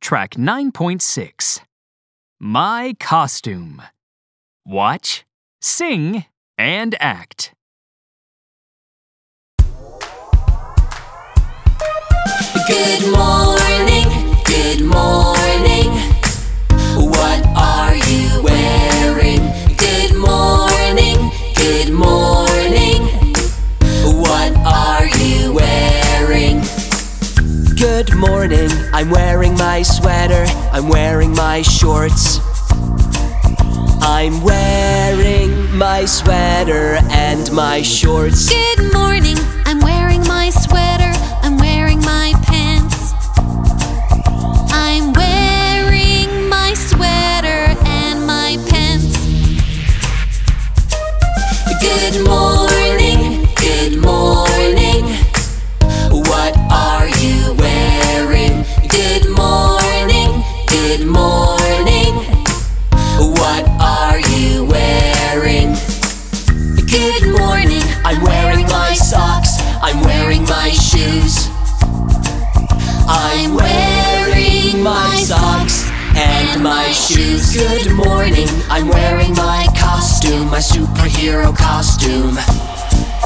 Track 9.6. My costume. Watch, sing, and act. Good morning, good morning. What are you wearing? Good morning, good morning. What are you wearing? Good morning, I'm wearing my sweater, I'm wearing my shorts. I'm wearing my sweater and my shorts. Good morning, I'm wearing my sweater, I'm wearing my pants. I'm wearing my sweater and my pants. Good morning, good morning. What are you wearing? Good morning, good morning. What are you wearing? Good morning, I'm wearing my socks, I'm wearing my shoes. I'm wearing my socks and my shoes. Good morning, I'm wearing my costume, my superhero costume.